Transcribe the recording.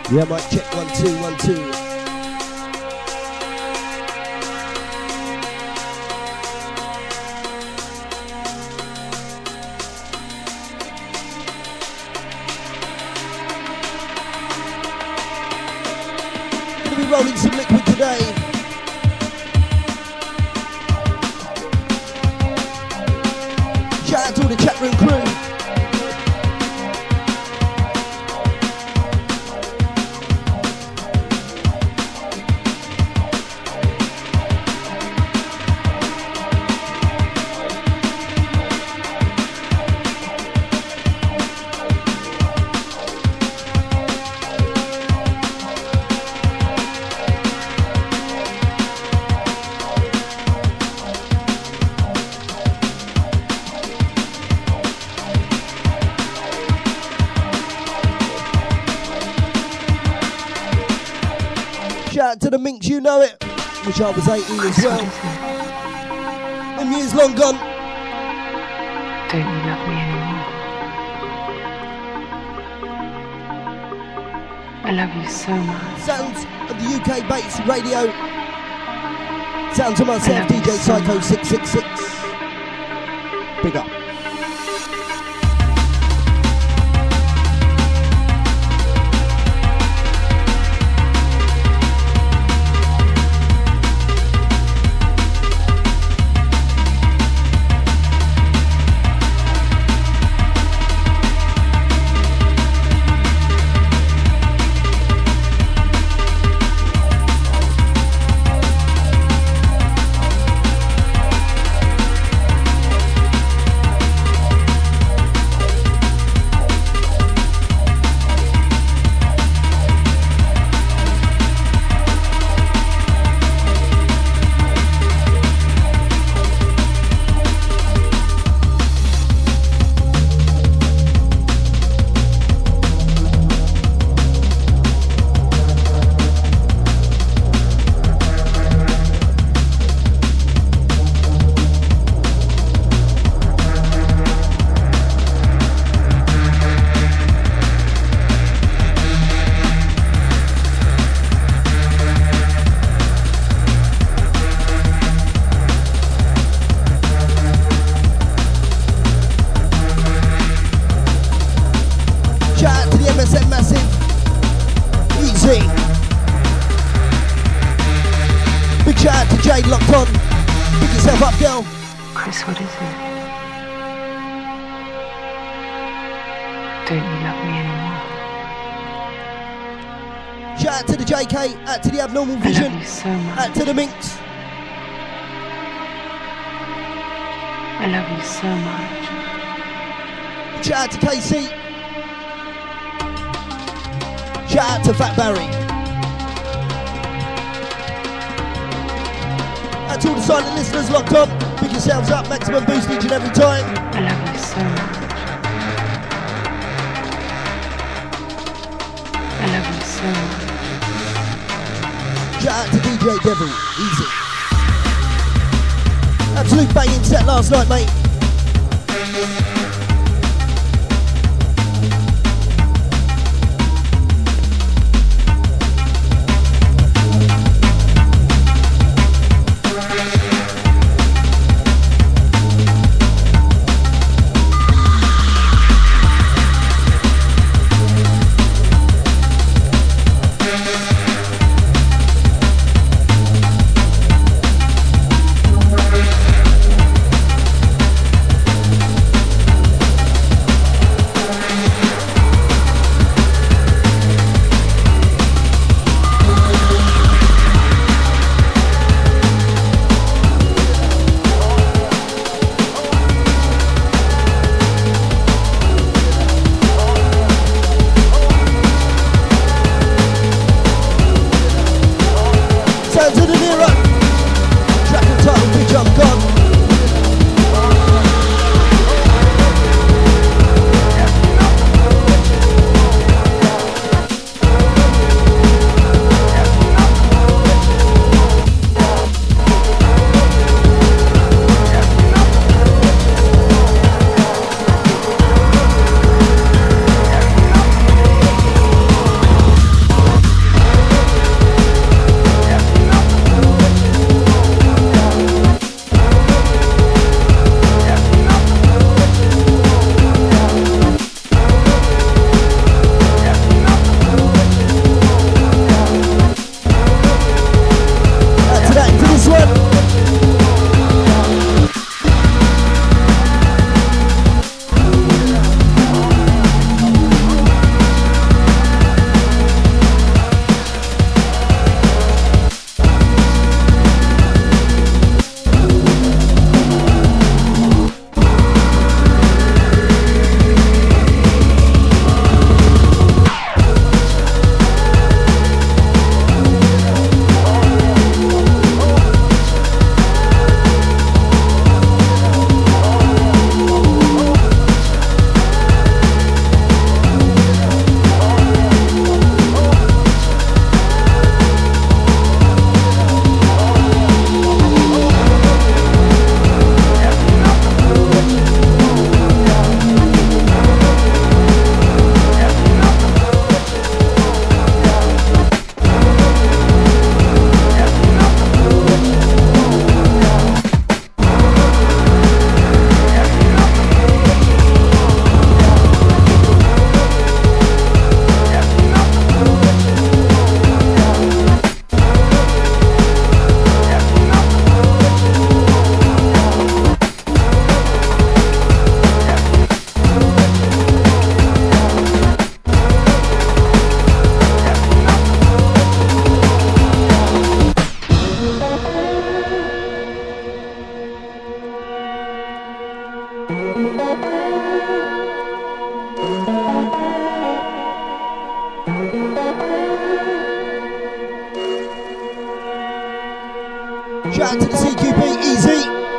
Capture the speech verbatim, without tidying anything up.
Yeah, mic check, one, two, one, two. Gonna be rolling some liquid today. Shout out to all the chat room crew. To the Minx, you know it, which I was eighteen as well. Them years long gone. Don't you love me anymore? I love you so much. Sounds of the U K Bates Radio. Sounds of myself, D J Psycho six six six. Big up. Out to the Abnormal Vision, so out to the Minx. I love you so much. Shout out to K C. Shout out to Fat Barry. Out to all the silent listeners locked on. Pick yourselves up, maximum boost each and every time. I love you so much. I love you so much. Shout out to D J Devil, easy. Absolute banging set last night, mate. Shout out to the C Q B, easy.